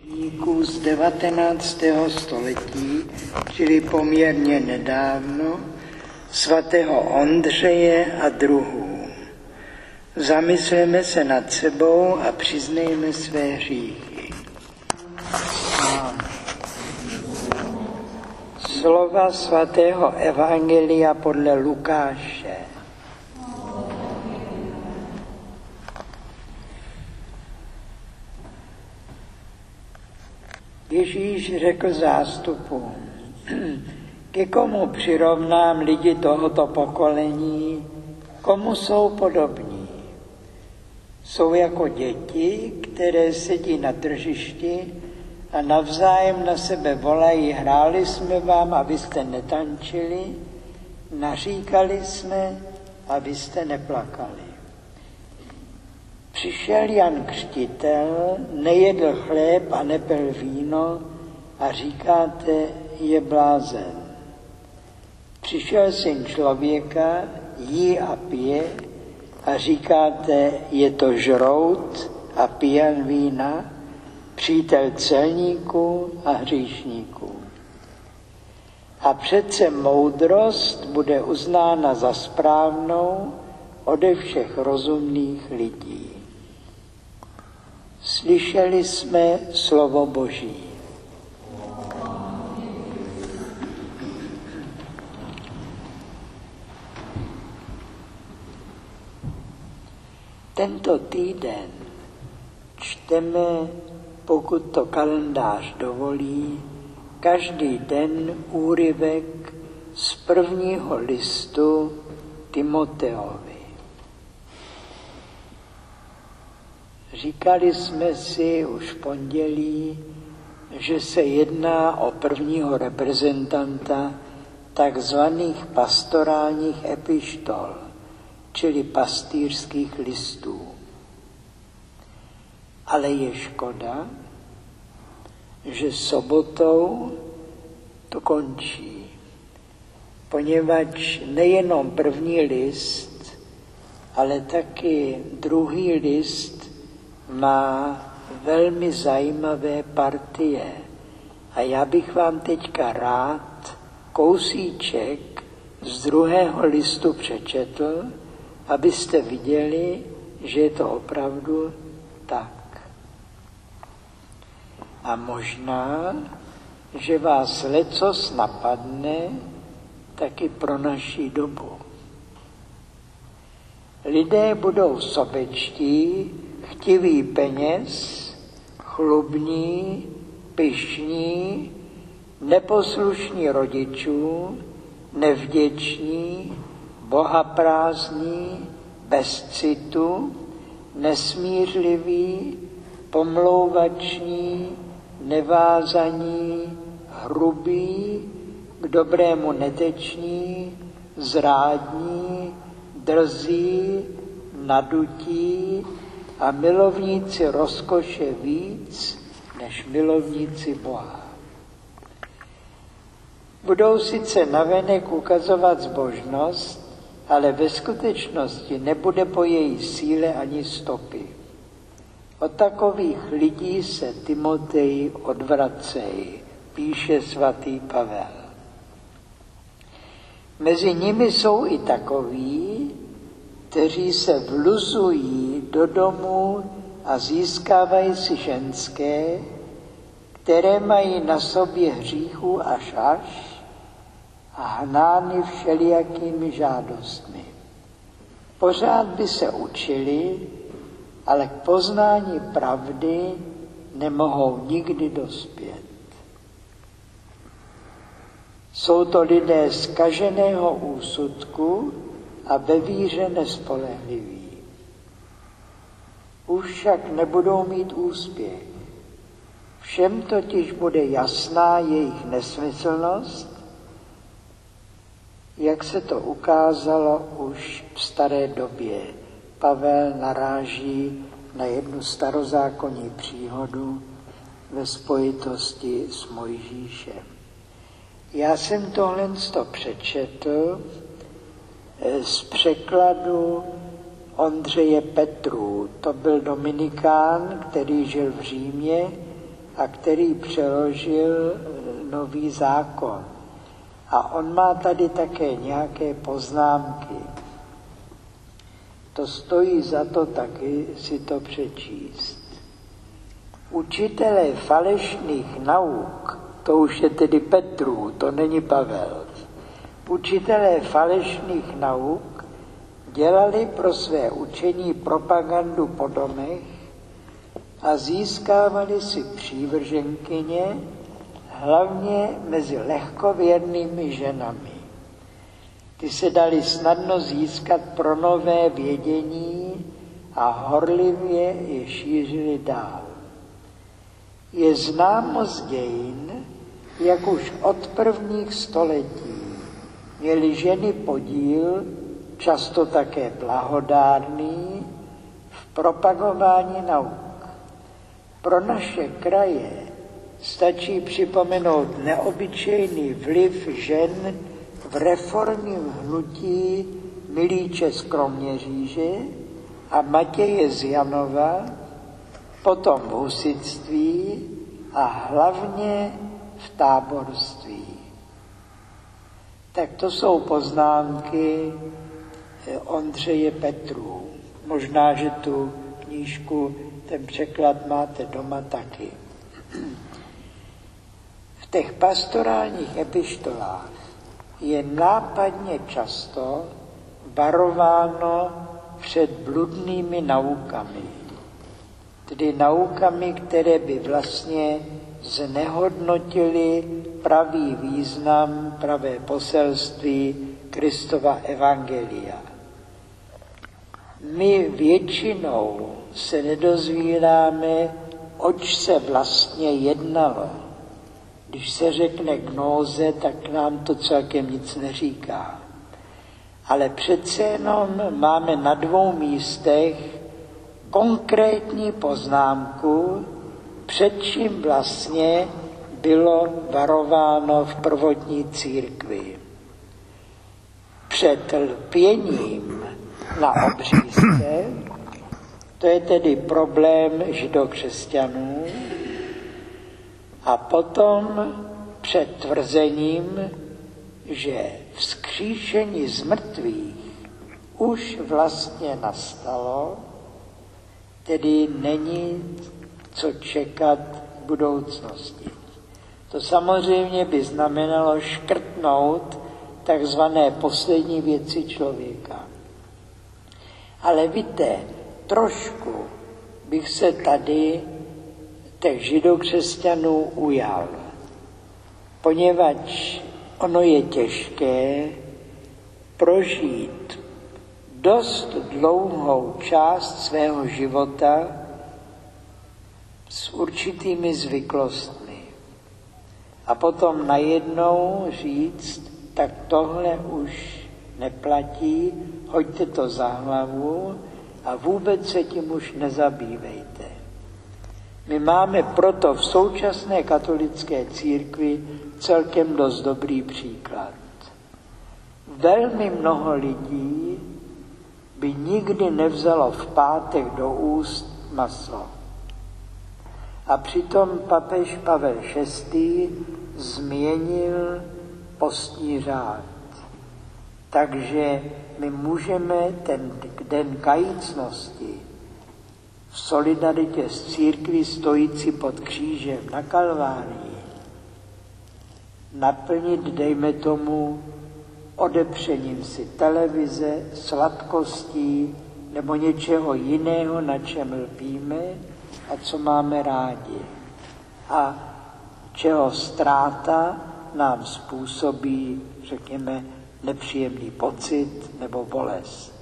z 19. století, čili poměrně nedávno, svatého Ondřeje a druhů. Zamysleme se nad sebou a přiznejme své hříchy. Slova svatého Evangelia podle Lukáše. Ježíš řekl zástupu: ke komu přirovnám lidi tohoto pokolení, komu jsou podobní? Jsou jako děti, které sedí na tržišti a navzájem na sebe volají: hráli jsme vám a vy jste netančili, naříkali jsme a vy jste neplakali. Přišel Jan Křtitel, nejedl chléb a nepil víno a říkáte, je blázen. Přišel Syn člověka, jí a pije a říkáte, je to žrout a pijan vína, přítel celníků a hříšníků. A přece moudrost bude uznána za správnou ode všech rozumných lidí. Slyšeli jsme slovo Boží. Tento týden čteme, pokud to kalendář dovolí, každý den úryvek z prvního listu Timoteovi. Říkali jsme si už v pondělí, že se jedná o prvního reprezentanta takzvaných pastorálních epištol, čili pastýřských listů. Ale je škoda, že sobotou to končí, poněvadž nejenom první list, ale taky druhý list má velmi zajímavé partie. A já bych vám teďka rád kousíček z druhého listu přečetl, abyste viděli, že je to opravdu tak. A možná, že vás lecos napadne taky pro naši dobu. Lidé budou sobečtí, chtiví peněz, chlubní, pyšní, neposlušní rodičů, nevděční, bohaprázdní, bez citu, nesmířliví, pomlouvační, nevázaní, hrubí, k dobrému neteční, zrádní, drzí, nadutí a milovníci rozkoše víc než milovníci Boha. Budou sice navenek ukazovat zbožnost, ale ve skutečnosti nebude po její síle ani stopy. Od takových lidí se Timoteji odvracej, píše svatý Pavel. Mezi nimi jsou i takoví, kteří se vluzují do domu a získávají si ženské, které mají na sobě hříchů až a hnány všelijakými žádostmi. Pořád by se učili, ale k poznání pravdy nemohou nikdy dospět. Jsou to lidé zkaženého úsudku a ve víře nespolehliví. Už však nebudou mít úspěch. Všem totiž bude jasná jejich nesmyslnost, jak se to ukázalo už v staré době. Pavel naráží na jednu starozákonní příhodu ve spojitosti s Mojžíšem. Já jsem tohle přečetl z překladu Ondřeje Petrů. To byl dominikán, který žil v Římě a který přeložil Nový zákon. A on má tady také nějaké poznámky. To stojí za to taky si to přečíst. Učitelé falešných nauk, to už je tedy Petrů, to není Pavel. Učitelé falešných nauk dělali pro své učení propagandu po domech a získávali si přívrženkyně, hlavně mezi lehkověrnými ženami. Ty se dali snadno získat pro nové vědění a horlivě je šířili dál. Je známo z dějin, jak už od prvních století měly ženy podíl, často také blahodárný, v propagování nauk. Pro naše kraje stačí připomenout neobyčejný vliv žen v reformním hnutí Milíče z Kroměříže a Matěje z Janova, potom v husitství a hlavně v táborství. Tak to jsou poznámky Ondřeje Petrů. Možná, že tu knížku, ten překlad máte doma taky. V těch pastorálních epištolách je nápadně často varováno před bludnými naukami. Tedy naukami, které by vlastně znehodnotily pravý význam, pravé poselství Kristova evangelia. My většinou se nedozvídáme, oč se vlastně jednalo. Když se řekne gnóze, tak nám to celkem nic neříká. Ale přece jenom máme na 2 místech konkrétní poznámku, před čím vlastně bylo varováno v prvotní církvi. Před lpěním na obřízce, to je tedy problém židokřesťanů, a potom před tvrzením, že vzkříšení z mrtvých už vlastně nastalo, tedy není co čekat v budoucnosti. To samozřejmě by znamenalo škrtnout takzvané poslední věci člověka. Ale víte, trošku bych se tady těch židokřesťanů ujal, poněvadž ono je těžké prožít dost dlouhou část svého života s určitými zvyklostmi. A potom najednou říct, tak tohle už neplatí, hoďte to za hlavu a vůbec se tím už nezabývejte. My máme proto v současné katolické církvi celkem dost dobrý příklad. Velmi mnoho lidí by nikdy nevzalo v pátek do úst maso. A přitom papež Pavel VI. Změnil postní řád. Takže my můžeme ten den kajícnosti v solidaritě s církví stojící pod křížem na Kalvárii naplnit, dejme tomu, odepřením si televize, sladkostí nebo něčeho jiného, na čem lpíme a co máme rádi. A čeho ztráta nám způsobí, řekněme, nepříjemný pocit nebo bolest.